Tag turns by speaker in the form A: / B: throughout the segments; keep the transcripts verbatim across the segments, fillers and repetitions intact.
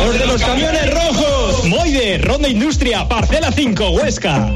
A: ¡Los de los camiones rojos! Moide, Ronda Industria, Parcela cinco, Huesca.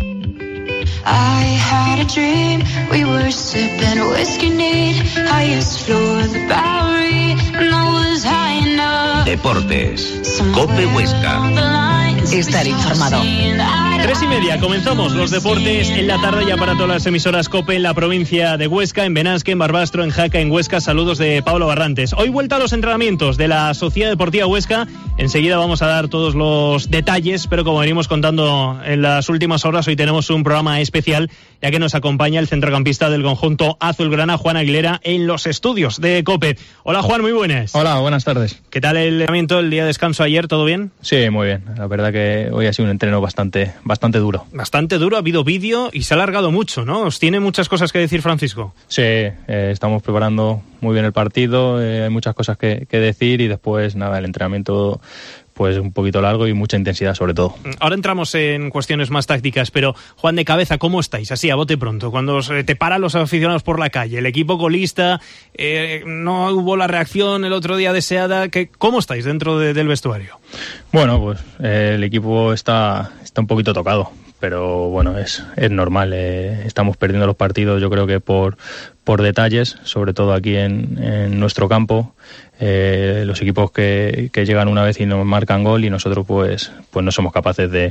B: I had a dream, we were sipping whiskey neat, highest floor of the Bowery, and I was high enough.
C: Deportes, Cope Huesca.
D: Estar informado.
E: Tres y media, comenzamos los deportes en la tarde ya para todas las emisoras COPE en la provincia de Huesca, en Benasque, en Barbastro, en Jaca, en Huesca. Saludos de Pablo Barrantes. Hoy vuelta a los entrenamientos de la Sociedad Deportiva Huesca. Enseguida vamos a dar todos los detalles, pero como venimos contando en las últimas horas, hoy tenemos un programa especial, ya que nos acompaña el centrocampista del conjunto azulgrana, Juan Aguilera, en los estudios de COPE. Hola Juan, muy buenas.
F: Hola, buenas tardes.
E: ¿Qué tal el entrenamiento, el día de descanso ayer? ¿Todo bien?
F: Sí, muy bien. La verdad que hoy ha sido un entreno bastante, bastante duro.
E: Bastante duro, ha habido vídeo y se ha alargado mucho, ¿no? ¿Os tiene muchas cosas que decir Francisco?
F: Sí, eh, estamos preparando muy bien el partido, eh, hay muchas cosas que, que decir y después, nada, el entrenamiento pues un poquito largo y mucha intensidad sobre todo.
E: Ahora entramos en cuestiones más tácticas, pero Juan, de cabeza, ¿cómo estáis? Así, a bote pronto, cuando te paran los aficionados por la calle, el equipo colista, eh, no hubo la reacción el otro día deseada, ¿qué, ¿cómo estáis dentro de, del vestuario?
F: Bueno, pues eh, el equipo está, está un poquito tocado, pero bueno, es, es normal, eh, estamos perdiendo los partidos yo creo que por, por detalles, sobre todo aquí en, en nuestro campo. Eh, los equipos que, que llegan una vez y nos marcan gol y nosotros pues pues no somos capaces de,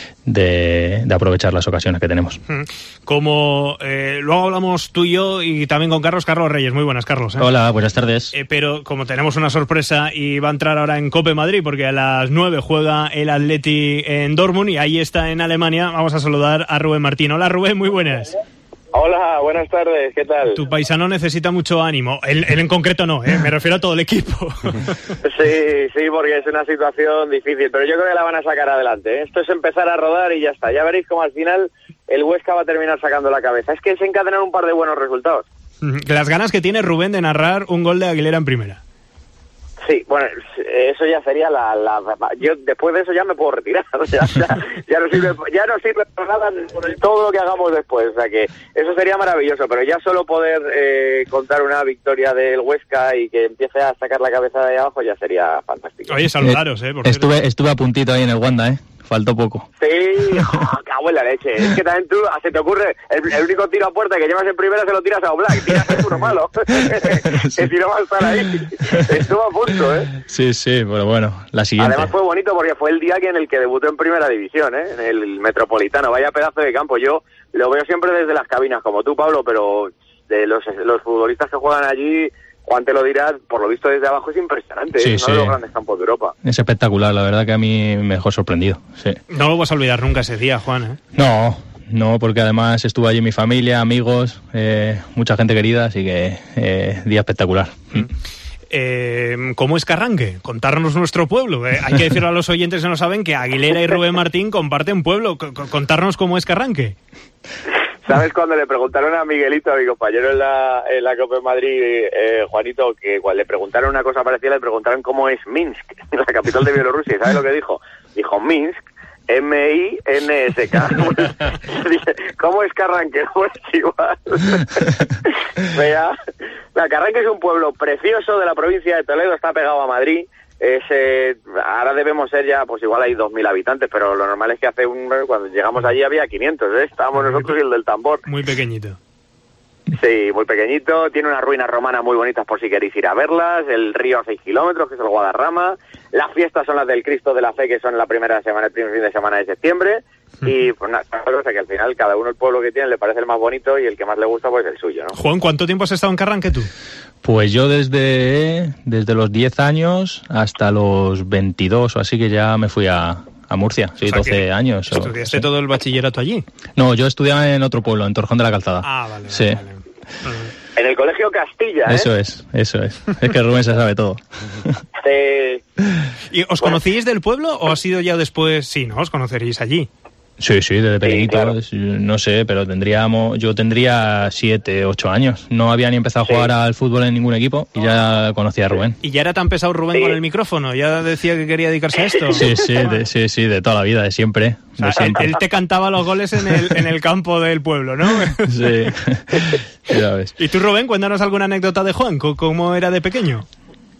F: de, de aprovechar las ocasiones que tenemos.
E: Como eh, luego hablamos tú y yo y también con Carlos, Carlos Reyes. Muy buenas, Carlos. ¿eh?
F: Hola, buenas tardes.
E: Eh, pero como tenemos una sorpresa y va a entrar ahora en Cope Madrid, porque a las nueve juega el Atleti en Dortmund y ahí está en Alemania, vamos a saludar a Rubén Martín. Hola Rubén, muy buenas.
G: Hola, buenas tardes, ¿qué tal?
E: Tu paisano necesita mucho ánimo, él, él en concreto no, ¿eh? Me refiero a todo el equipo.
G: Sí, sí, porque es una situación difícil, pero yo creo que la van a sacar adelante, ¿eh? Esto es empezar a rodar y ya está, ya veréis cómo al final el Huesca va a terminar sacando la cabeza. Es que se encadenan un par de buenos resultados.
E: Las ganas que tiene Rubén de narrar un gol de Aguilera en primera.
G: Sí, bueno, eso ya sería la, la... Yo después de eso ya me puedo retirar, o sea, ya, ya no sirve ya no sirve para nada todo lo que hagamos después, o sea que eso sería maravilloso, pero ya solo poder eh, contar una victoria del Huesca y que empiece a sacar la cabeza de ahí abajo ya sería fantástico.
E: Oye, saludaros, eh, por
F: estuve,
E: cierto.
F: estuve a puntito ahí en el Wanda, eh. Faltó poco.
G: Sí, oh, cago en la leche. Es que también tú, se te ocurre, el, el único tiro a puerta que llevas en primera se lo tiras a Oblak, tiras a uno malo. Que si no va a estar ahí. Estuvo a punto, ¿eh?
F: Sí, sí, pero bueno, la siguiente.
G: Además fue bonito porque fue el día que en el que debutó en primera división, ¿eh? En el Metropolitano. Vaya pedazo de campo. Yo lo veo siempre desde las cabinas, como tú, Pablo, pero de los, los futbolistas que juegan allí... Juan te lo dirá, por lo visto desde abajo es impresionante,
F: sí,
G: ¿eh?
F: sí.
G: Uno de los grandes campos de Europa.
F: Es espectacular, la verdad que a mí me dejó sorprendido, sí.
E: No lo vas a olvidar nunca ese día, Juan, ¿eh?
F: No, no, porque además estuvo allí mi familia, amigos, eh, mucha gente querida, así que eh, día espectacar.
E: Mm. Eh, ¿Cómo es Carranque? Contarnos nuestro pueblo. Eh, hay que decirlo a los oyentes que no saben que Aguilera y Rubén Martín comparten pueblo. C- contarnos cómo es Carranque.
G: ¿Sabes cuando le preguntaron a Miguelito, a mi compañero en la, en la Copa de Madrid, eh, Juanito, que cuando le preguntaron una cosa parecida, le preguntaron cómo es Minsk, la capital de Bielorrusia? ¿Y sabes lo que dijo? Dijo Minsk, M I N S K. Dice, ¿cómo es Carranque? Pues igual. Vea, la Carranque es un pueblo precioso de la provincia de Toledo, está pegado a Madrid. Es, eh, ahora debemos ser ya, pues igual hay dos mil habitantes, pero lo normal es que hace un cuando llegamos allí había quinientos, ¿eh? Estábamos nosotros y el del tambor.
E: Muy pequeñito.
G: Sí, muy pequeñito, tiene unas ruinas romanas muy bonitas por si queréis ir a verlas, el río a seis kilómetros, que es el Guadarrama, las fiestas son las del Cristo de la Fe, que son la primera semana, el primer fin de semana de septiembre, y pues nada, cosa que al final cada uno el pueblo que tiene le parece el más bonito y el que más le gusta pues el suyo, ¿no?
E: Juan, ¿cuánto tiempo has estado en Carranque tú?
F: Pues yo desde, desde los diez años hasta los veintidós o así, que ya me fui a, a Murcia, sí, o sea, doce años. O,
E: ¿Estudiaste
F: sí.
E: todo el bachillerato allí?
F: No, yo estudiaba en otro pueblo, en Torrejón de la Calzada.
E: Ah, vale,
F: sí.
E: vale, vale. Uh-huh.
G: En el Colegio Castilla, ¿eh?
F: Eso es, eso es. Es que Rubén se sabe todo.
G: Sí.
E: ¿Y os bueno. conocíais del pueblo o ha sido ya después? Sí, ¿no? Os conoceríais allí.
F: Sí, sí, desde pequeñitos,
G: sí, claro.
F: No sé, pero tendríamos, yo tendría siete, ocho años. No había ni empezado a jugar sí. al fútbol en ningún equipo y ya conocía a Rubén.
E: ¿Y ya era tan pesado Rubén sí. con el micrófono? ¿Ya decía que quería dedicarse a esto?
F: Sí, sí, de, sí, sí, de toda la vida, de siempre.
E: O sea,
F: de siempre.
E: Él te cantaba los goles en el, en el campo del pueblo, ¿no?
F: Sí, ya ves.
E: ¿Y tú, Rubén, cuéntanos alguna anécdota de Juan? ¿Cómo era de pequeño?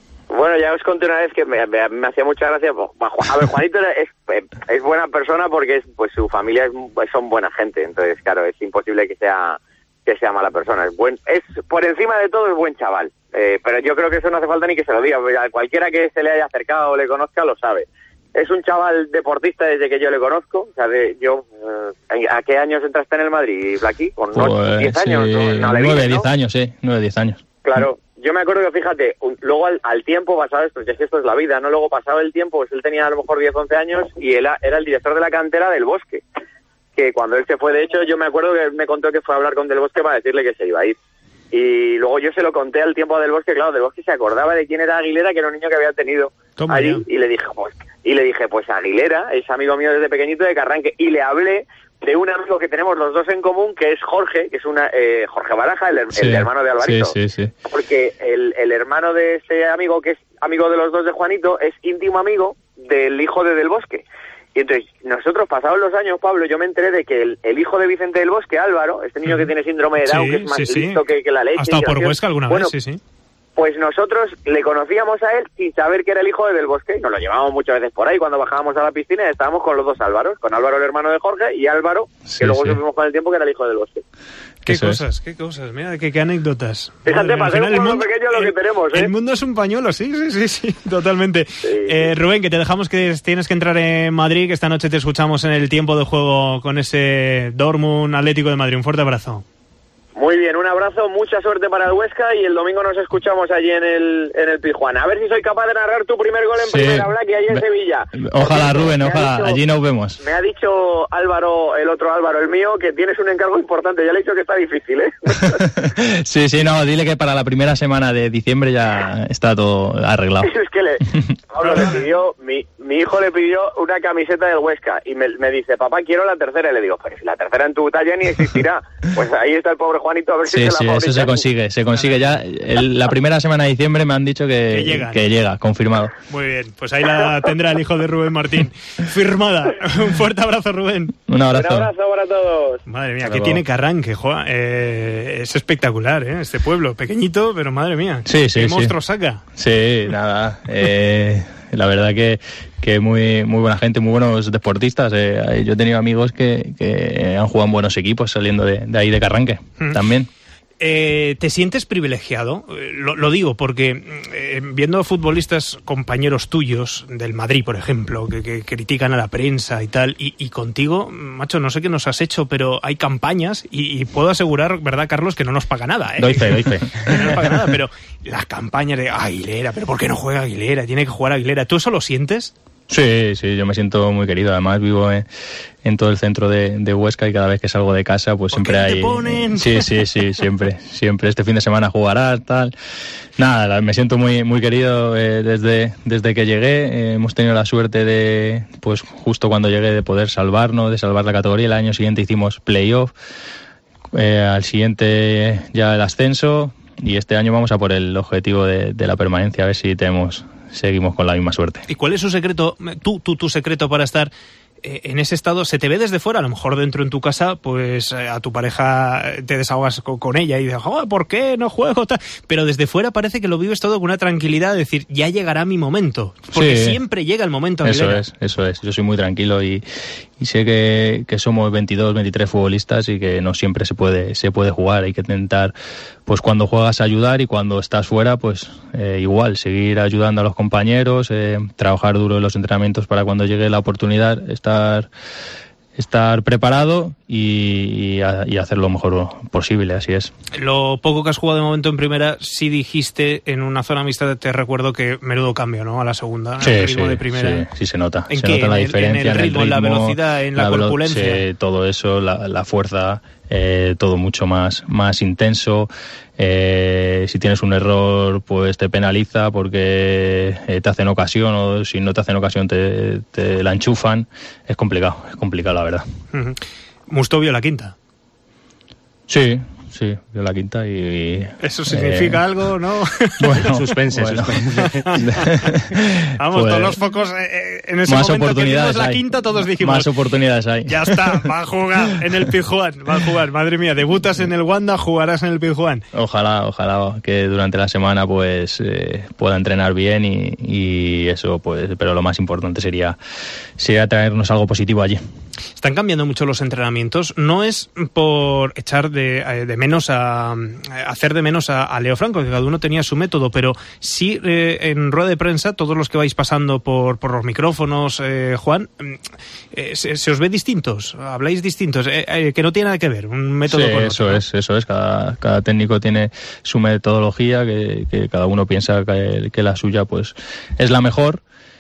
G: Bueno, ya os conté una vez que me, me, me hacía mucha gracia. A ver, Juanito es, es buena persona porque es, pues su familia es, son buena gente, entonces claro, es imposible que sea que sea mala persona. Es buen, es por encima de todo es buen chaval, eh, pero yo creo que eso no hace falta ni que se lo diga. Cualquiera que se le haya acercado o le conozca lo sabe. Es un chaval deportista desde que yo le conozco. O sea, de, yo eh, ¿a qué años entraste en el Madrid, Blacky? Con
F: pues,
G: diez años,
F: sí,
G: ¿no?
F: nueve, diez años, sí, nueve, diez años.
G: Claro. Yo me acuerdo que, fíjate, un, luego al, al tiempo pasado esto, ya es que esto es la vida, ¿no? Luego pasado el tiempo, pues él tenía a lo mejor diez, once años y él era el director de la cantera del Bosque. Que cuando él se fue, de hecho, yo me acuerdo que él me contó que fue a hablar con Del Bosque para decirle que se iba a ir. Y luego yo se lo conté al tiempo a Del Bosque, claro, Del Bosque se acordaba de quién era Aguilera, que era un niño que había tenido
E: Toma
G: allí,
E: ya.
G: y le dije, pues, y le dije, pues Aguilera es amigo mío desde pequeñito de Carranque, y le hablé de un amigo que tenemos los dos en común, que es Jorge, que es una eh, Jorge Baraja, el,
F: Sí,
G: el hermano de Alvarito.
F: Sí, sí, sí.
G: Porque el, el hermano de ese amigo, que es amigo de los dos de Juanito, es íntimo amigo del hijo de Del Bosque. Y entonces, nosotros, pasados los años, Pablo, yo me enteré de que el, el hijo de Vicente del Bosque, Álvaro, este niño que tiene síndrome de Down,
E: Sí,
G: que es más
E: sí, sí.
G: listo que, que la leche.
E: Ha estado
G: y
E: por
G: gracioso.
E: Huesca alguna
G: Bueno,
E: vez, sí, sí.
G: Pues nosotros le conocíamos a él sin saber que era el hijo de Del Bosque. Nos lo llevábamos muchas veces por ahí cuando bajábamos a la piscina y estábamos con los dos Álvaros, con Álvaro el hermano de Jorge y Álvaro,
F: Sí,
G: que luego
F: sí.
G: supimos con el tiempo que era el hijo del Bosque.
E: Qué
F: Eso
E: cosas, qué cosas, mira, qué, qué anécdotas.
G: Fíjate,
E: Madre mía,
G: para
E: al
G: ser un
E: final el
G: pueblo
E: mundo-
G: pequeño lo que
E: el-
G: tenemos, ¿eh?
E: El mundo es un pañuelo, sí, sí, sí, sí, totalmente. Eh, Rubén, que te dejamos que tienes que entrar en Madrid, que esta noche te escuchamos en el tiempo de juego con ese Dortmund Atlético de Madrid. Un fuerte abrazo.
G: Muy bien, un abrazo, mucha suerte para el Huesca y el domingo nos escuchamos allí en el en el Pizjuán. A ver si soy capaz de narrar tu primer gol en
F: Sí.
G: primera, Blacky, allí en
F: Ve-
G: Sevilla.
F: Ojalá,
G: Porque
F: Rubén,
G: me ha
F: ojalá,
G: dicho-
F: allí nos vemos.
G: Me ha dicho Álvaro, el otro Álvaro, el mío, que tienes un encargo importante. Ya le he dicho que está difícil, ¿eh?
F: Sí, sí, no, dile que para la primera semana de diciembre ya está todo arreglado.
G: Es que le, Pablo le pidió, mi, mi hijo le pidió una camiseta del Huesca y me, me dice, papá, quiero la tercera. Y le digo, pero si la tercera en tu talla ni existirá. Pues ahí está el pobre Juanito, a ver si
F: Sí,
G: se
F: sí,
G: la
F: eso se
G: fabrica.
F: consigue, se consigue ya. El- la primera semana de diciembre me han dicho que,
E: Que llegan.
F: que llega, confirmado.
E: Muy bien, pues ahí la tendrá el hijo de Rubén Martín. Firmada. Un fuerte abrazo, Rubén.
F: Un
G: Un
F: abrazo.
G: abrazo para todos.
E: Madre mía,
F: Hasta
E: que
F: luego.
E: tiene Carranque, joa. Eh, es espectacular, ¿eh? Este pueblo, pequeñito, pero madre mía.
F: Sí, sí,
E: qué
F: sí.
E: monstruo saca.
F: Sí, nada. eh, la verdad que, que muy muy buena gente, muy buenos deportistas. Eh, yo he tenido amigos que, que han jugado en buenos equipos saliendo de, de ahí de Carranque
E: Mm.
F: también.
E: Eh, ¿Te sientes privilegiado? Eh, Lo, lo digo porque eh, viendo futbolistas compañeros tuyos del Madrid, por ejemplo, que, que critican a la prensa y tal, y, y contigo, macho, no sé qué nos has hecho, pero hay campañas y, y puedo asegurar, ¿verdad, Carlos, que no nos paga nada? ¿eh?
F: Doy fe, doy fe.
E: Que no nos paga nada, pero las campañas de Aguilera, ¿pero por qué no juega Aguilera? Tiene que jugar Aguilera. ¿Tú eso lo sientes?
F: Sí, sí, yo me siento muy querido. Además vivo en, en todo el centro de, de Huesca y cada vez que salgo de casa pues
E: ¿Por
F: siempre
E: qué no te
F: hay...
E: ponen?
F: Sí, sí, sí, siempre, siempre. Este fin de semana jugarás, tal. Nada, la- me siento muy muy querido eh, desde, desde que llegué. Eh, hemos tenido la suerte de, pues justo cuando llegué, de poder salvarnos, de salvar la categoría. El año siguiente hicimos playoff, eh, al siguiente ya el ascenso y este año vamos a por el objetivo de, de la permanencia, a ver si tenemos... seguimos con la misma suerte.
E: ¿Y cuál es su secreto, tú, tú, tu secreto para estar eh, en ese estado? Se te ve desde fuera, a lo mejor dentro en tu casa, pues eh, a tu pareja te desahogas con, con ella y dices, oh, ¿por qué no juego? Tal. Pero desde fuera parece que lo vives todo con una tranquilidad, de decir, ya llegará mi momento. Porque
F: Sí.
E: siempre llega el momento.
F: Eso
E: Aguilera.
F: es, eso es. Yo soy muy tranquilo y, y sé que, que somos veintidós, veintitrés futbolistas y que no siempre se puede se puede jugar. Hay que intentar, pues cuando juegas, ayudar y cuando estás fuera, pues eh, igual, seguir ayudando a los compañeros, eh, trabajar duro en los entrenamientos para cuando llegue la oportunidad estar estar preparado y, y, a- y hacer lo mejor posible, así es.
E: Lo poco que has jugado de momento en primera, sí dijiste en una zona mixta, te recuerdo que menudo cambio, ¿no? A la segunda,
F: Sí,
E: el ritmo
F: sí,
E: de primera.
F: sí, sí se nota.
E: ¿En
F: se
E: qué?
F: nota la
E: ¿En el-
F: diferencia
E: en el ritmo, en la velocidad, en la
F: velo-
E: corpulencia?
F: sí, todo eso, la, la fuerza, eh, todo mucho más, más intenso. Eh, si tienes un error, pues te penaliza porque eh, te hacen ocasión, o si no te hacen ocasión te, te la enchufan. Es complicado, es complicado la verdad.
E: Ujú. Mustovio la quinta.
F: Sí, sí, vio la quinta y...
E: ¿Eso significa eh, algo, no?
D: Bueno, suspense, bueno. suspense.
E: Vamos, pues, todos los focos eh, en ese
F: más
E: momento que vimos la
F: hay.
E: quinta, todos dijimos...
F: Más oportunidades hay.
E: Ya está, va a jugar en el Pizjuán, va a jugar, madre mía, debutas en el Wanda, jugarás en el Pizjuán.
F: Ojalá, ojalá que durante la semana pues eh, pueda entrenar bien y, y eso, pues, pero lo más importante sería, sería traernos algo positivo allí.
E: Están cambiando mucho los entrenamientos. No es por echar de, de menos a, a hacer de menos a, a Leo Franco, que cada uno tenía su método, pero sí eh, en rueda de prensa, todos los que vais pasando por, por los micrófonos, eh, Juan, eh, se, se os ve distintos, habláis distintos, eh, eh, que no tiene nada que ver un método
F: sí,
E: con otro.
F: Eso ¿no? es, eso es. Cada, cada técnico tiene su metodología, que, que cada uno piensa que, que la suya pues es la mejor.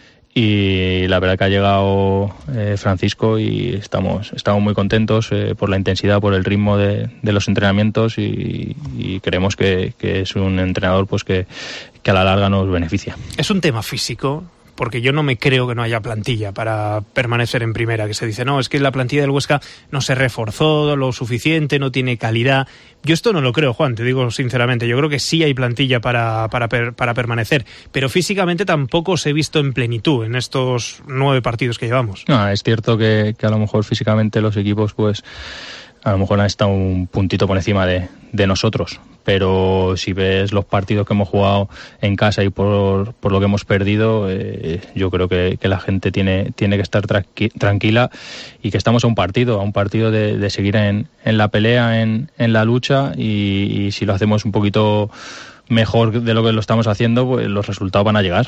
F: Y la verdad que ha llegado eh, Francisco y estamos estamos muy contentos eh, por la intensidad, por el ritmo de, de los entrenamientos y, y creemos que, que es un entrenador pues que, que a la larga nos beneficia.
E: Es un tema físico, porque yo no me creo que no haya plantilla para permanecer en primera, que se dice, no, es que la plantilla del Huesca no se reforzó lo suficiente, no tiene calidad. Yo esto no lo creo, Juan, te digo sinceramente, yo creo que sí hay plantilla para, para, para permanecer, pero físicamente tampoco os he visto en plenitud en estos nueve partidos que llevamos.
F: No, es cierto que, que a lo mejor físicamente los equipos pues a lo mejor han estado un puntito por encima de, de nosotros, pero si ves los partidos que hemos jugado en casa y por, por lo que hemos perdido, eh, yo creo que, que la gente tiene, tiene que estar tranqui- tranquila y que estamos a un partido, a un partido de, de seguir en, en la pelea, en, en la lucha y, y si lo hacemos un poquito mejor de lo que lo estamos haciendo, pues los resultados van a llegar.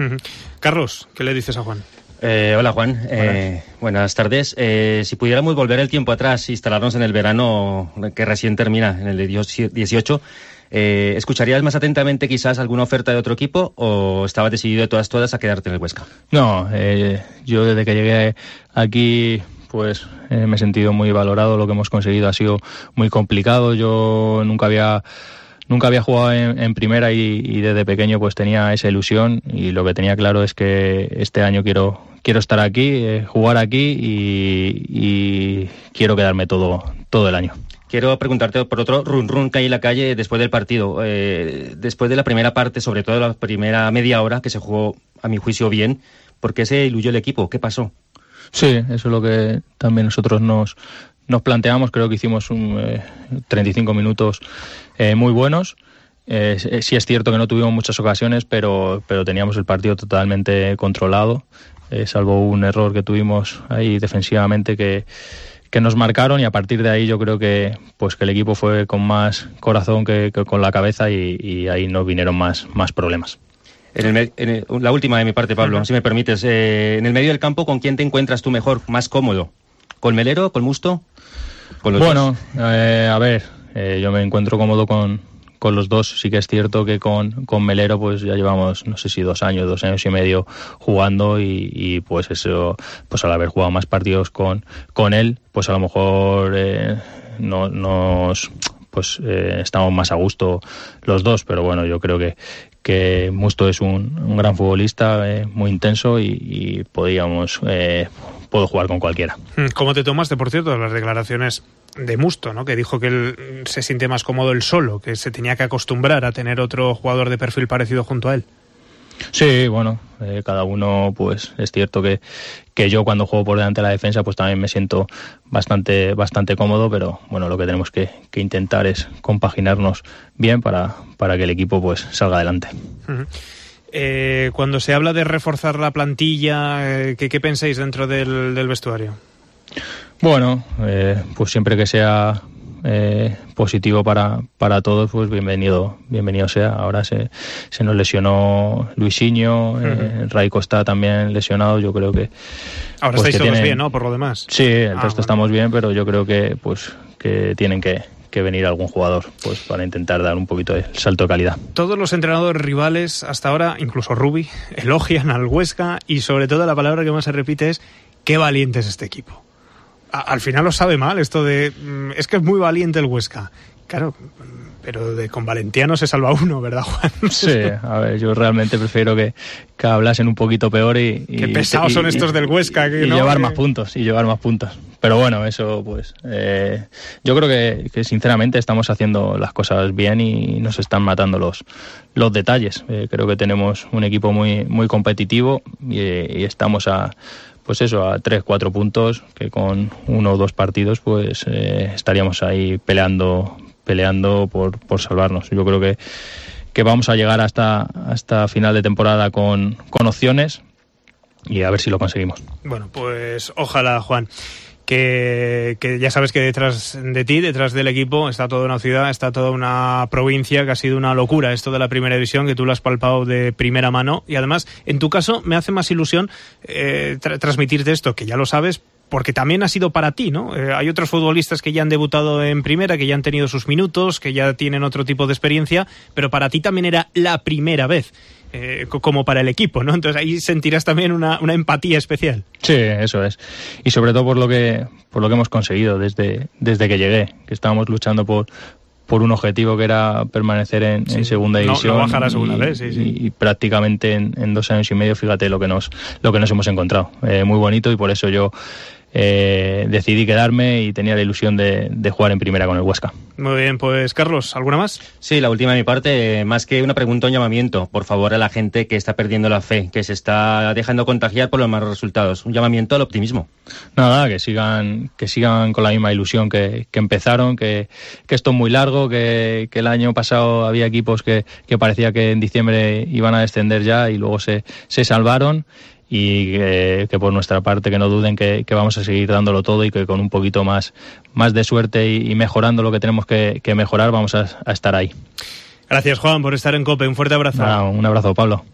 E: Carlos, ¿qué le dices a Juan?
D: Eh, hola Juan, eh, buenas tardes. Eh, si pudiéramos volver el tiempo atrás, instalarnos en el verano que recién termina, en el dieciocho, eh, ¿escucharías más atentamente quizás alguna oferta de otro equipo o estabas decidido de todas todas a quedarte en el Huesca?
F: No, eh, yo desde que llegué aquí pues eh, me he sentido muy valorado, lo que hemos conseguido ha sido muy complicado, yo nunca había... Nunca había jugado en, en primera y, y desde pequeño pues tenía esa ilusión y lo que tenía claro es que este año quiero quiero estar aquí, eh, jugar aquí y, y quiero quedarme todo todo el año.
D: Quiero preguntarte por otro run run que hay en la calle después del partido. Eh, después de la primera parte, sobre todo la primera media hora que se jugó a mi juicio bien, ¿por qué se diluyó el equipo? ¿Qué pasó?
F: Sí, eso es lo que también nosotros nos... Nos planteamos, creo que hicimos un, eh, treinta y cinco minutos eh, muy buenos. Eh, sí es cierto que no tuvimos muchas ocasiones, pero, pero teníamos el partido totalmente controlado, eh, salvo un error que tuvimos ahí defensivamente que, que nos marcaron y a partir de ahí yo creo que, pues, que el equipo fue con más corazón que, que con la cabeza y, y ahí nos vinieron más, más problemas.
D: En el, en el, la última de mi parte, Pablo, uh-huh. si me permites. Eh, en el medio del campo, ¿con quién te encuentras tú mejor, más cómodo? ¿Con Melero, con Musto? ¿Con los
F: bueno, eh, a ver, eh, yo me encuentro cómodo con, con los dos. Sí que es cierto que con, con Melero pues ya llevamos, no sé si dos años, dos años y medio jugando y, y pues eso, pues al haber jugado más partidos con, con él, pues a lo mejor eh, no, nos... pues eh, estamos más a gusto los dos, pero bueno, yo creo que, que Musto es un, un gran futbolista, eh, muy intenso y, y podíamos, eh, puedo jugar con cualquiera.
E: ¿Cómo te tomaste, por cierto, las declaraciones de Musto, ¿no? Que dijo que él se siente más cómodo él solo, que se tenía que acostumbrar a tener otro jugador de perfil parecido junto a él?
F: Sí, bueno, eh, cada uno, pues es cierto que, que yo cuando juego por delante de la defensa pues también me siento bastante bastante cómodo, pero bueno, lo que tenemos que, que intentar es compaginarnos bien para, para que el equipo pues salga adelante.
E: Uh-huh. Eh, cuando se habla de reforzar la plantilla, eh, ¿qué, qué pensáis dentro del, del vestuario?
F: Bueno, eh, pues siempre que sea Eh, positivo para, para todos, pues bienvenido bienvenido sea. Ahora se, se nos lesionó Luisinho, uh-huh. eh, Raico está también lesionado, yo creo que...
E: Ahora
F: pues
E: estáis
F: que
E: todos
F: tienen,
E: bien, ¿no? Por lo demás.
F: Sí, el
E: ah,
F: resto
E: bueno.
F: estamos bien, pero yo creo que pues que tienen que, que venir algún jugador pues para intentar dar un poquito de salto de calidad.
E: Todos los entrenadores rivales hasta ahora, incluso Rubi, elogian al Huesca y sobre todo la palabra que más se repite es qué valiente es este equipo. Al final os sabe mal esto de... Es que es muy valiente el Huesca. Claro, Pero de con valentía no se salva uno, ¿verdad, Juan?
F: Sí, a ver, yo realmente prefiero que, que hablasen un poquito peor y...
E: Qué
F: y,
E: pesados
F: y,
E: son estos
F: y,
E: del Huesca. Que
F: y
E: no,
F: llevar
E: que...
F: más puntos, y llevar más puntos. Pero bueno, eso pues... Eh, yo creo que, que sinceramente estamos haciendo las cosas bien y nos están matando los, los detalles. Eh, creo que tenemos un equipo muy, muy competitivo y, y estamos a... Pues eso, a tres, cuatro puntos, que con uno o dos partidos pues eh, estaríamos ahí peleando peleando por, por salvarnos. Yo creo que, que vamos a llegar hasta, hasta final de temporada con, con opciones y a ver si lo conseguimos.
E: Bueno, pues ojalá, Juan. Que, que ya sabes que detrás de ti, detrás del equipo, está toda una ciudad, está toda una provincia que ha sido una locura esto de la primera división, que tú lo has palpado de primera mano. Y además, en tu caso, me hace más ilusión eh, tra- transmitirte esto, que ya lo sabes, porque también ha sido para ti, ¿no? Eh, hay otros futbolistas que ya han debutado en primera, que ya han tenido sus minutos, que ya tienen otro tipo de experiencia, pero para ti también era la primera vez, eh, como para el equipo, ¿no? Entonces ahí sentirás también una, una empatía especial.
F: Sí, eso es. Y sobre todo por lo que por lo que hemos conseguido desde, desde que llegué, que estábamos luchando por por un objetivo que era permanecer en, sí, en segunda división.
E: No, no bajar a segunda
F: y,
E: vez, sí, sí.
F: Y, y prácticamente en, en dos años y medio, fíjate lo que nos lo que nos hemos encontrado. Eh, muy bonito, y por eso yo eh, decidí quedarme y tenía la ilusión de, de jugar en primera con el Huesca.
E: Muy bien, pues Carlos, ¿alguna más?
D: Sí, la última de mi parte, más que una pregunta, un llamamiento, por favor, a la gente que está perdiendo la fe, que se está dejando contagiar por los malos resultados. Un llamamiento al optimismo.
F: Nada, que sigan que sigan con la misma ilusión que, que empezaron, que, que esto es muy largo, que, que el año pasado había equipos que, que parecía que en diciembre iban a descender ya y luego se, se salvaron. Y que, que por nuestra parte que no duden que, que vamos a seguir dándolo todo y que con un poquito más, más de suerte y, y mejorando lo que tenemos que, que mejorar vamos a, a estar ahí.
E: Gracias, Juan, por estar en COPE. Un fuerte abrazo.
F: Nada, un abrazo, Pablo.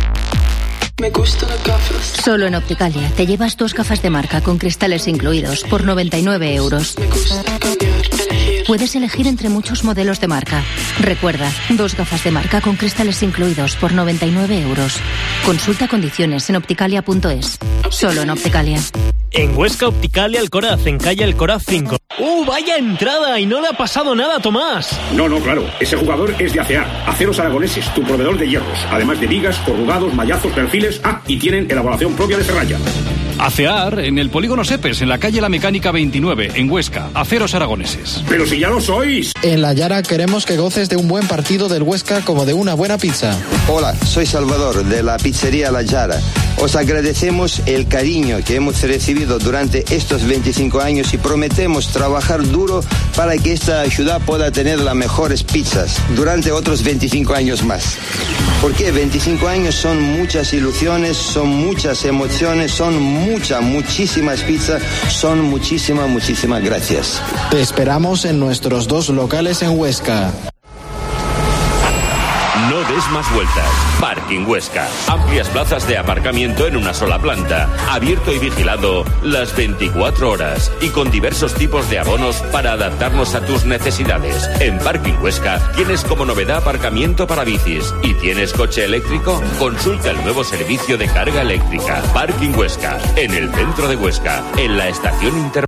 H: Solo en Opticalia te llevas dos gafas de marca con cristales incluidos por noventa y nueve euros. Puedes elegir entre muchos modelos de marca. Recuerda, dos gafas de marca con cristales incluidos por noventa y nueve euros. Consulta condiciones en opticalia punto es. Solo en Opticalia.
E: En Huesca, Opticalia Alcoraz, en calle Alcoraz cinco. ¡Uh, vaya entrada! Y no le ha pasado nada a Tomás.
I: No, no, claro. Ese jugador es de A C A, Aceros Aragoneses, tu proveedor de hierros. Además de vigas, corrugados, mallazos, perfiles. Ah, y tienen elaboración propia de serralla.
J: ACEAR en el Polígono Sepes, en la calle La Mecánica veintinueve, en Huesca. Aceros Aragoneses.
I: ¡Pero si ya lo sois!
K: En La Yara queremos que goces de un buen partido del Huesca como de una buena pizza.
L: Hola, soy Salvador de la pizzería La Yara. Os agradecemos el cariño que hemos recibido durante estos veinticinco años y prometemos trabajar duro para que esta ciudad pueda tener las mejores pizzas durante otros veinticinco años más. Porque veinticinco años son muchas ilusiones, son muchas emociones, son muchas, muchísimas pizzas, son muchísimas, muchísimas gracias.
K: Te esperamos en nuestros dos locales en Huesca.
C: No des más vueltas. Parking Huesca. Amplias plazas de aparcamiento en una sola planta. Abierto y vigilado las veinticuatro horas. Y con diversos tipos de abonos para adaptarnos a tus necesidades. En Parking Huesca tienes como novedad aparcamiento para bicis. ¿Y tienes coche eléctrico? Consulta el nuevo servicio de carga eléctrica. Parking Huesca. En el centro de Huesca. En la estación inter...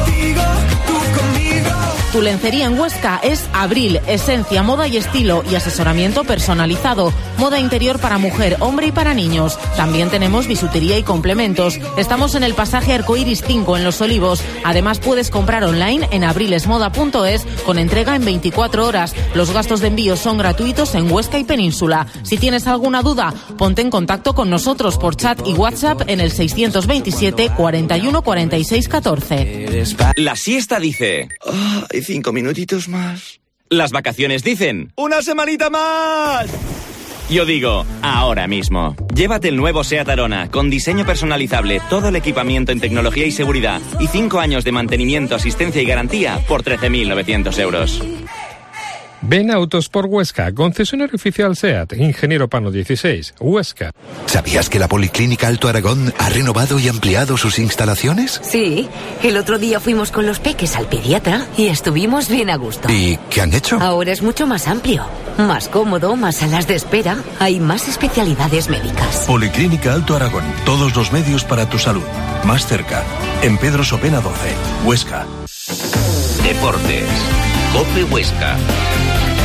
M: Tu lencería en Huesca es Abril, esencia, moda y estilo y asesoramiento personalizado. Moda interior para mujer, hombre y para niños. También tenemos bisutería y complementos. Estamos en el pasaje Arcoiris cinco en Los Olivos. Además puedes comprar online en abrilesmoda punto es con entrega en veinticuatro horas. Los gastos de envío son gratuitos en Huesca y Península. Si tienes alguna duda, ponte en contacto con nosotros por chat y WhatsApp en el seiscientos veintisiete cuarenta y uno cuarenta y seis catorce.
N: La siesta dice...
L: Oh, hay cinco minutitos más.
N: Las vacaciones dicen... ¡Una semanita más! Yo digo, ahora mismo. Llévate el nuevo SEAT Arona, con diseño personalizable, todo el equipamiento en tecnología y seguridad, y cinco años de mantenimiento, asistencia y garantía por trece mil novecientos euros.
O: Ven a Autosport Huesca, concesionario oficial SEAT, Ingeniero Pano dieciséis, Huesca.
P: ¿Sabías que la Policlínica Alto Aragón ha renovado y ampliado sus instalaciones?
Q: Sí, el otro día fuimos con los peques al pediatra y estuvimos bien a gusto.
P: ¿Y qué han hecho?
Q: Ahora es mucho más amplio, más cómodo, más salas de espera, hay más especialidades médicas.
P: Policlínica Alto Aragón, todos los medios para tu salud, más cerca, en Pedro Sopena doce, Huesca.
C: Deportes. COPE Huesca.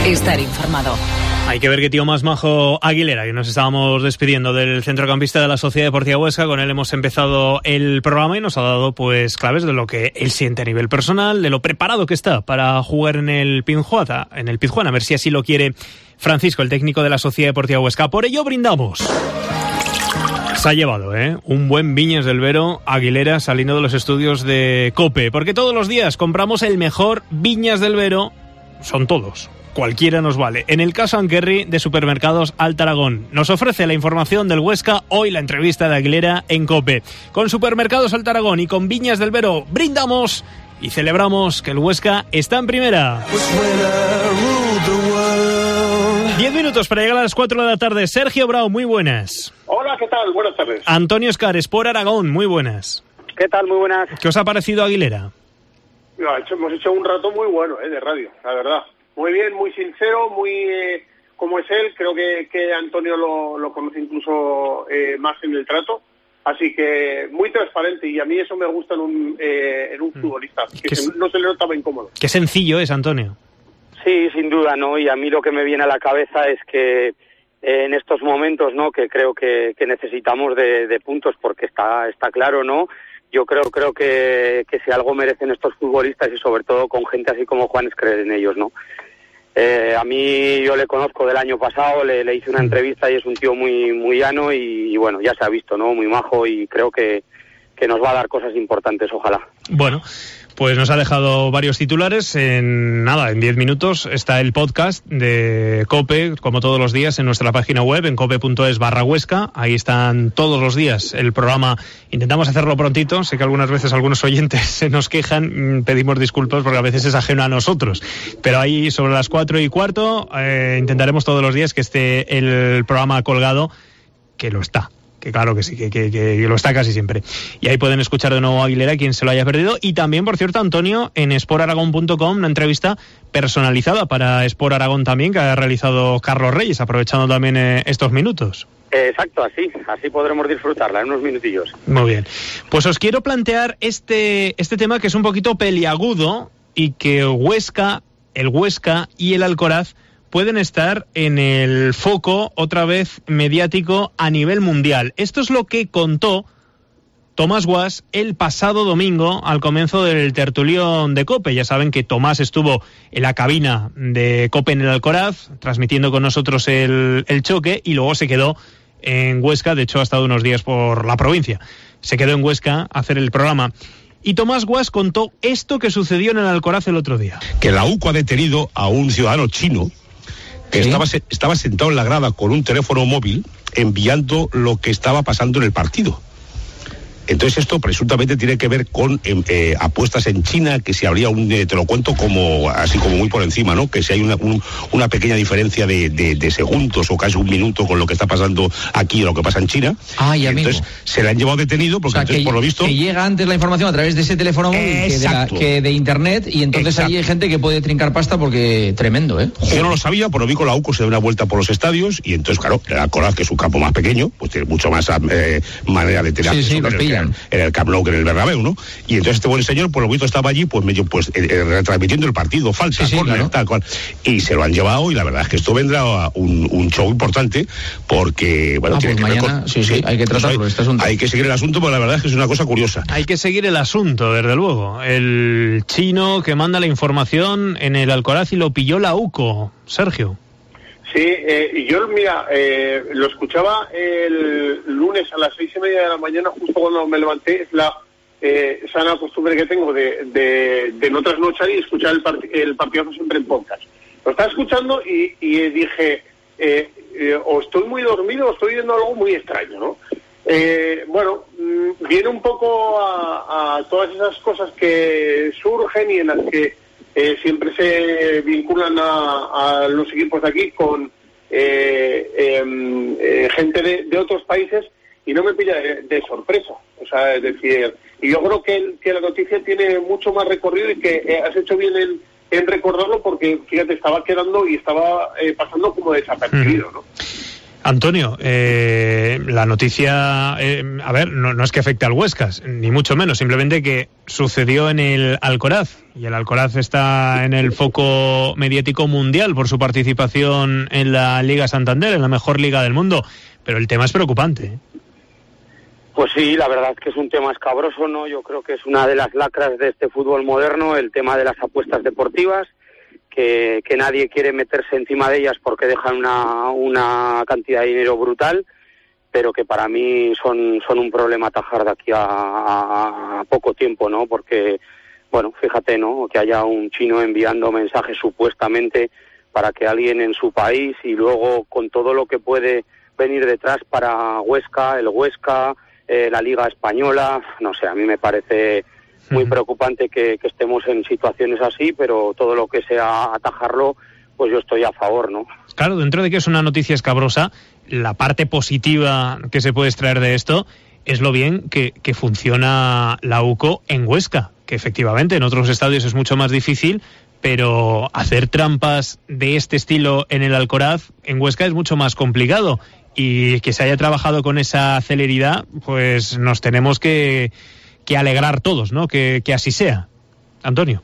M: estar informado.
E: Hay que ver qué tío más majo Aguilera, que nos estábamos despidiendo del centrocampista de la Sociedad Deportiva Huesca. Con él hemos empezado el programa y nos ha dado pues claves de lo que él siente a nivel personal, de lo preparado que está para jugar en el Pizjuán, en el Pizjuán, a ver si así lo quiere Francisco, el técnico de la Sociedad Deportiva Huesca. Por ello brindamos. Se ha llevado, ¿eh? Un buen Viñas del Vero Aguilera saliendo de los estudios de COPE, porque todos los días compramos el mejor Viñas del Vero, son todos. Cualquiera nos vale. En el caso Ankerri de Supermercados Alta Aragón. Nos ofrece la información del Huesca, hoy la entrevista de Aguilera en COPE. Con Supermercados Alta Aragón y con Viñas del Vero brindamos y celebramos que el Huesca está en primera. Diez minutos para llegar a las cuatro de la tarde. Sergio Brau, muy buenas.
R: Hola, ¿qué tal? Buenas tardes.
E: Antonio Escar, Sport Aragón, muy buenas.
R: ¿Qué tal? Muy buenas.
E: ¿Qué os ha parecido Aguilera?
R: No, hemos hecho un rato muy bueno, ¿eh? De radio, la verdad. Muy bien, muy sincero, muy eh, como es él. Creo que, que Antonio lo, lo conoce incluso eh, más en el trato. Así que muy transparente, y a mí eso me gusta en un, eh, en un futbolista, que se, no se le notaba incómodo.
E: Qué sencillo es, Antonio.
S: Sí, sin duda, ¿no? Y a mí lo que me viene a la cabeza es que eh, en estos momentos, ¿no? Que creo que, que necesitamos de, de puntos, porque está está claro, ¿no? Yo creo creo que, que si algo merecen estos futbolistas, y sobre todo con gente así como Juan, es creer en ellos, ¿no? Eh, a mí, yo le conozco del año pasado, le, le hice una entrevista y es un tío muy muy llano y, y bueno, ya se ha visto, ¿no? Muy majo, y creo que, que nos va a dar cosas importantes, ojalá.
E: Bueno, pues nos ha dejado varios titulares. En nada, en diez minutos está el podcast de COPE, como todos los días, en nuestra página web, en cope.es barra Huesca. Ahí están todos los días el programa. Intentamos hacerlo prontito. Sé que algunas veces algunos oyentes se nos quejan. Pedimos disculpas porque a veces es ajeno a nosotros. Pero ahí sobre las cuatro y cuarto eh, intentaremos todos los días que esté el programa colgado, que lo está. Que claro que sí, que, que, que lo está casi siempre. Y ahí pueden escuchar de nuevo a Aguilera, quien se lo haya perdido. Y también, por cierto, Antonio, en sport aragón punto com, una entrevista personalizada para Sport Aragón también, que ha realizado Carlos Reyes, aprovechando también eh, estos minutos.
S: Exacto, así, así podremos disfrutarla en unos minutillos.
E: Muy bien. Pues os quiero plantear este, este tema que es un poquito peliagudo y que Huesca, el Huesca y el Alcoraz pueden estar en el foco otra vez mediático a nivel mundial. Esto es lo que contó Tomás Guas el pasado domingo al comienzo del tertulión de COPE. Ya saben que Tomás estuvo en la cabina de COPE en el Alcoraz, transmitiendo con nosotros el, el choque, y luego se quedó en Huesca. De hecho, ha estado unos días por la provincia. Se quedó en Huesca a hacer el programa. Y Tomás Guas contó esto que sucedió en el Alcoraz el otro día.
T: Que la U C O ha detenido a un ciudadano chino que ¿Sí? estaba, estaba sentado en la grada con un teléfono móvil enviando lo que estaba pasando en el partido. Entonces esto presuntamente tiene que ver con eh, apuestas en China, que si habría un, eh, te lo cuento como así como muy por encima, ¿no? Que si hay una, un, una pequeña diferencia de, de, de segundos o casi un minuto con lo que está pasando aquí o lo que pasa en China.
U: Ay,
T: y
U: amigo.
T: Entonces se le han llevado detenido porque
U: o sea,
T: entonces,
U: que,
T: por lo visto...
U: que llega antes la información a través de ese teléfono móvil que de, la, que de internet, y entonces Exacto. ahí hay gente que puede trincar pasta porque tremendo, ¿eh?
T: Yo no lo sabía, por lo vi con la U C O se da una vuelta por los estadios y entonces, claro, el Alcoraz, que es un campo más pequeño, pues tiene mucho más eh, manera de tener
U: sí, sí, los
T: en,
U: pillan.
T: El, en el Camp Nou que en el Bernabéu, ¿no? Y entonces este buen señor, por lo visto, estaba allí, pues medio, pues, eh, eh, retransmitiendo el partido, falsa,
U: sí, sí,
T: corner,
U: claro.
T: tal cual. Y se lo han llevado, y la verdad es que esto vendrá un, un show importante, porque, bueno,
U: ah,
T: tiene
U: pues
T: que
U: mañana,
T: con,
U: sí, sí, hay que tratarlo,
T: hay,
U: este asunto.
T: Hay que seguir el asunto, pero la verdad es que es una cosa curiosa.
E: Hay que seguir el asunto, desde luego. El chino que manda la información en el Alcoraz y lo pilló la U C O. Sergio.
R: Sí, eh, y yo, mira, eh, lo escuchaba el lunes a las seis y media de la mañana, justo cuando me levanté. Es la eh, sana costumbre que tengo de, de, de no trasnochar y escuchar el, part- el partidazo siempre en podcast. Lo estaba escuchando y, y dije, eh, eh, o estoy muy dormido o estoy viendo algo muy extraño, ¿no? Eh, bueno, mmm, viene un poco a, a todas esas cosas que surgen y en las que eh, siempre se vinculan a, a los equipos de aquí con eh, eh, eh, gente de, de otros países, y no me pilla de, de sorpresa. O sea, es decir, y yo creo que, el, que la noticia tiene mucho más recorrido y que eh, has hecho bien en, en recordarlo, porque, fíjate, estaba quedando y estaba eh, pasando como desapercibido, ¿no?
E: Antonio, eh, la noticia, eh, a ver, no, no es que afecte al Huesca, ni mucho menos, simplemente que sucedió en el Alcoraz, y el Alcoraz está en el foco mediático mundial por su participación en la Liga Santander, en la mejor liga del mundo, pero el tema es preocupante, ¿eh?
S: Pues sí, la verdad es que es un tema escabroso, ¿no? Yo creo que es una de las lacras de este fútbol moderno, el tema de las apuestas deportivas, que, que nadie quiere meterse encima de ellas porque dejan una, una cantidad de dinero brutal, pero que para mí son, son un problema a atajar de aquí a, a, a poco tiempo, ¿no? Porque, bueno, fíjate, ¿no? Que haya un chino enviando mensajes supuestamente para que alguien en su país, y luego con todo lo que puede venir detrás para Huesca, el Huesca, eh, la Liga Española, no sé, a mí me parece muy preocupante que, que estemos en situaciones así, pero todo lo que sea atajarlo, pues yo estoy a favor, ¿no?
E: Claro, dentro de que es una noticia escabrosa, la parte positiva que se puede extraer de esto es lo bien que, que funciona la U C O en Huesca, que efectivamente en otros estadios es mucho más difícil, pero hacer trampas de este estilo en el Alcoraz, en Huesca, es mucho más complicado, y que se haya trabajado con esa celeridad, pues nos tenemos que... que alegrar todos, ¿no? Que, que así sea. Antonio.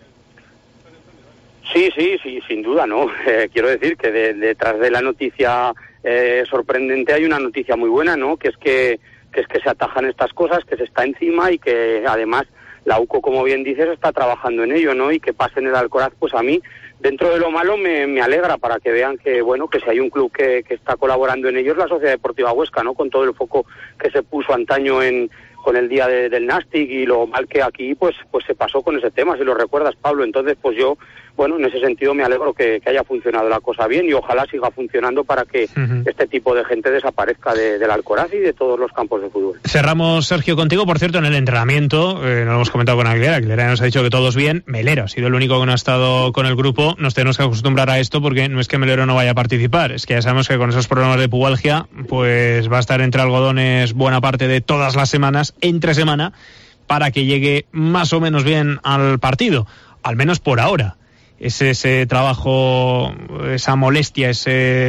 S: Sí, sí, sí, sin duda, ¿no? Eh, quiero decir que de, detrás de la noticia eh, sorprendente hay una noticia muy buena, ¿no? Que es que, que es que se atajan estas cosas, que se está encima, y que además la U C O, como bien dices, está trabajando en ello, ¿no? Y que pase en el Alcoraz, pues a mí, dentro de lo malo, me, me alegra, para que vean que, bueno, que si hay un club que, que está colaborando en ello es la Sociedad Deportiva Huesca, ¿no? Con todo el foco que se puso antaño en con el día de, del Nastic, y lo mal que aquí pues pues se pasó con ese tema, si lo recuerdas, Pablo. Entonces, pues yo, bueno, en ese sentido me alegro que, que haya funcionado la cosa bien, y ojalá siga funcionando para que uh-huh. este tipo de gente desaparezca de, del Alcoraz y de todos los campos de fútbol.
E: Cerramos, Sergio, contigo. Por cierto, en el entrenamiento, eh, no lo hemos comentado con Aguilera, Aguilera nos ha dicho que todos bien. Melero ha sido el único que no ha estado con el grupo. Nos tenemos que acostumbrar a esto, porque no es que Melero no vaya a participar, es que ya sabemos que con esos problemas de pubalgia, pues va a estar entre algodones buena parte de todas las semanas, entre semana, para que llegue más o menos bien al partido, al menos por ahora. Es ese trabajo, esa molestia, ese,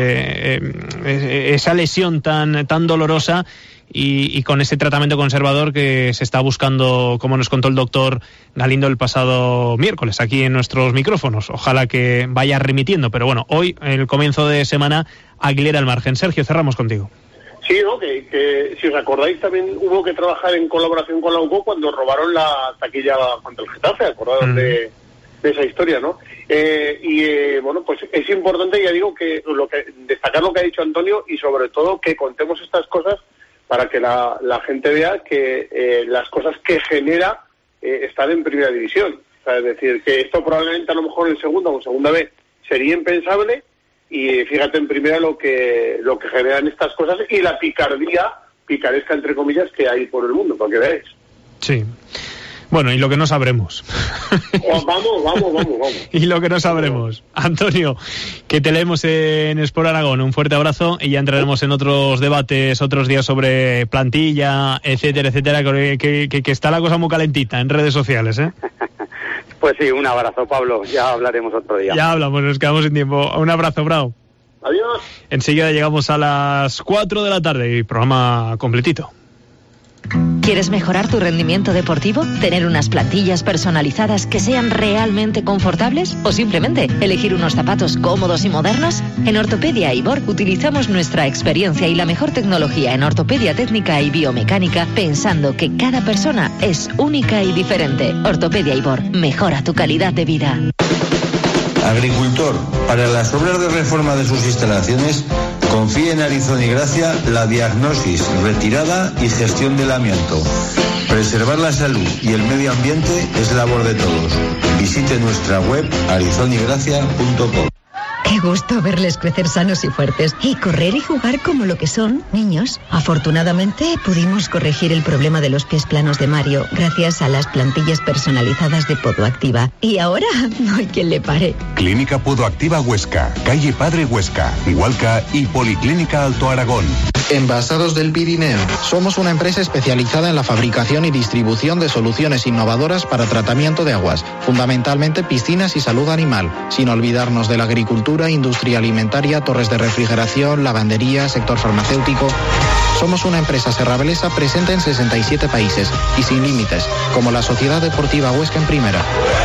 E: eh, esa lesión tan, tan dolorosa, y, y con ese tratamiento conservador que se está buscando, como nos contó el doctor Galindo el pasado miércoles aquí en nuestros micrófonos. Ojalá que vaya remitiendo, pero bueno, hoy, el comienzo de semana, Aguilera al margen. Sergio, cerramos contigo.
R: Sí, ¿no? Que, que si os acordáis, también hubo que trabajar en colaboración con la U C O cuando robaron la taquilla contra el Getafe, acordados mm. de, de esa historia, ¿no? Eh, y eh, bueno, pues es importante, ya digo, que lo que destacar lo que ha dicho Antonio, y sobre todo que contemos estas cosas para que la, la gente vea que eh, las cosas que genera eh, están en primera división. O sea, es decir, que esto probablemente a lo mejor en segunda o en segunda B sería impensable. Y fíjate en primera lo que lo que generan estas cosas, y la picardía, picaresca entre comillas, que hay por el mundo, para que veáis.
E: Sí. Bueno, y lo que no sabremos.
R: Oh, vamos, vamos, vamos, vamos.
E: Y lo que no sabremos. Antonio, que te leemos en Sport Aragón. Un fuerte abrazo, y ya entraremos en otros debates otros días sobre plantilla, etcétera, etcétera, que, que, que está la cosa muy calentita en redes sociales, ¿eh?
S: Pues sí, un abrazo, Pablo. Ya hablaremos otro día.
E: Ya hablamos, nos quedamos sin tiempo. Un abrazo, bravo.
R: Adiós.
E: Enseguida llegamos a las cuatro de la tarde y programa completito.
H: ¿Quieres mejorar tu rendimiento deportivo? ¿Tener unas plantillas personalizadas que sean realmente confortables? ¿O simplemente elegir unos zapatos cómodos y modernos? En Ortopedia Ibor utilizamos nuestra experiencia y la mejor tecnología en ortopedia técnica y biomecánica, pensando que cada persona es única y diferente. Ortopedia Ibor, mejora tu calidad de vida.
L: Agricultor, para las obras de reforma de sus instalaciones, confíe en Arizona y Gracia la diagnosis, retirada y gestión del amianto. Preservar la salud y el medio ambiente es labor de todos. Visite nuestra web arizona y gracia punto com.
A: Qué gusto verles crecer sanos y fuertes y correr y jugar como lo que son, niños. Afortunadamente pudimos corregir el problema de los pies planos de Mario gracias a las plantillas personalizadas de Podoactiva. Y ahora no hay quien le pare.
P: Clínica Podoactiva Huesca, calle Padre Huesca, Igualca y Policlínica Alto Aragón.
K: Envasados del Pirineo. Somos una empresa especializada en la fabricación y distribución de soluciones innovadoras para tratamiento de aguas, fundamentalmente piscinas y salud animal, sin olvidarnos de la agricultura agricultura, industria alimentaria, torres de refrigeración, lavandería, sector farmacéutico. Somos una empresa serrabelesa presente en sesenta y siete países y sin límites, como la Sociedad Deportiva Huesca en Primera.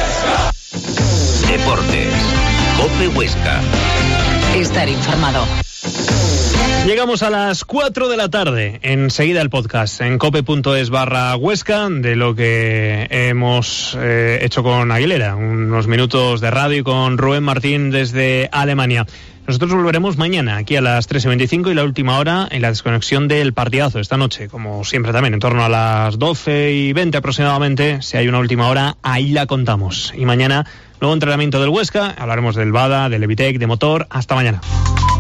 B: Deportes. COPE Huesca.
H: Estar informado.
E: Llegamos a las cuatro de la tarde. Enseguida el podcast en cope.es barra Huesca de lo que hemos eh, hecho con Aguilera. Unos minutos de radio con Rubén Martín desde Alemania. Nosotros volveremos mañana aquí a las tres y veinticinco y la última hora en la desconexión del partidazo esta noche, como siempre también, en torno a las doce y veinte aproximadamente. Si hay una última hora, ahí la contamos. Y mañana, nuevo entrenamiento del Huesca. Hablaremos del Bada, del Evitec, de motor. Hasta mañana.